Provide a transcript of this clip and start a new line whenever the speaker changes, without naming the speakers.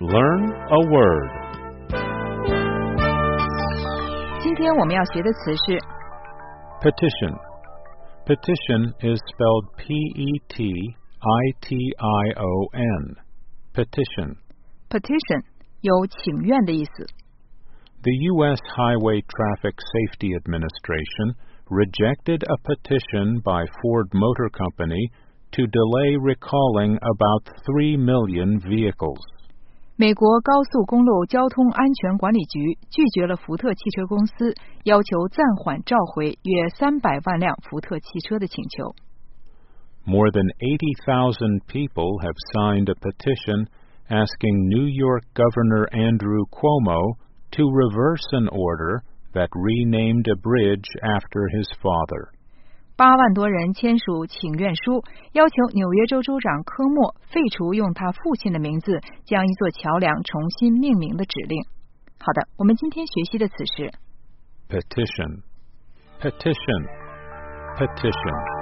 Learn a word.
今天我们要学的词是
Petition. Petition is spelled P-E-T-I-T-I-O-N. Petition.
petition 有请愿的意思。
The U.S. Highway Traffic Safety Administration rejected a petition by Ford Motor Company to delay recalling about 3 million vehicles.
美国高速公路交通安全管理局拒绝了福特汽车公司要求暂缓召回约300万辆福特汽车的请求。
More than 80,000 people have signed a petition asking New York Governor Andrew Cuomo to reverse an order that renamed a bridge after his father.
8万多人签署请愿书，要求纽约州州长科莫废除用他父亲的名字将一座桥梁重新命名的指令。好的，我们今天学习的词是
Petition. Petition. Petition.